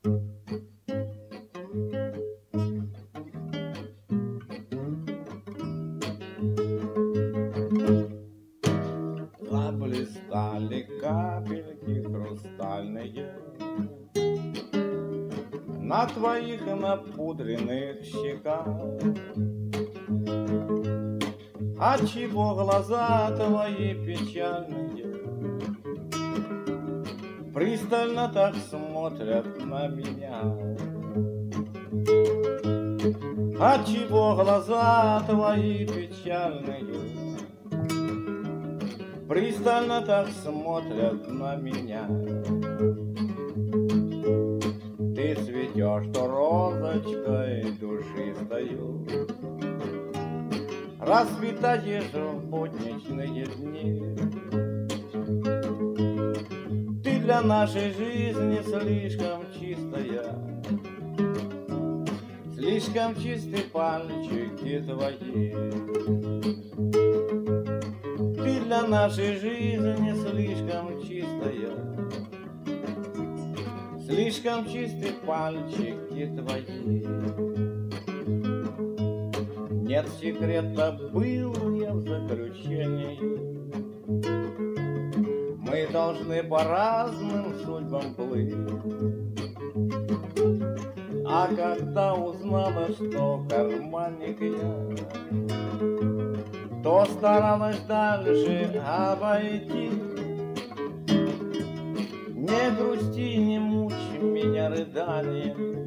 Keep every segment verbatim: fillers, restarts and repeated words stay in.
Заблистали капельки хрустальные на твоих напудренных щеках. Отчего глаза твои печальные пристально так смотрят на меня? Отчего глаза твои печальные пристально так смотрят на меня? Ты цветешь то розочкой душистою, расцветаешь в будничные дни. Ты для нашей жизни слишком чистая, слишком чисты пальчики твои. Ты для нашей жизни слишком чистая, слишком чисты пальчики твои. Нет секрета, был я в заключении. Мы должны по разным судьбам плыть. А когда узнала, что карманник я, то старалась дальше обойти. Не грусти, не мучь меня рыданиями.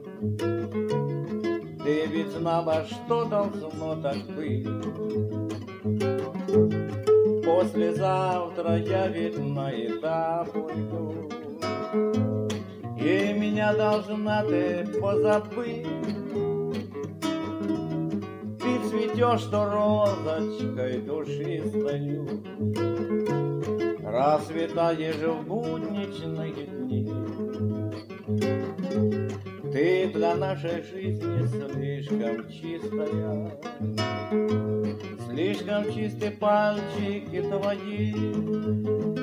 Ты ведь знала, что должно так быть. Послезавтра я ведь на этап уйду, и меня должна ты позабыть. Ты цветешь то розочкой душистою, расцветаешь в будничные дни. Ты для нашей жизни слишком чистая, слишком чисты пальчики твои.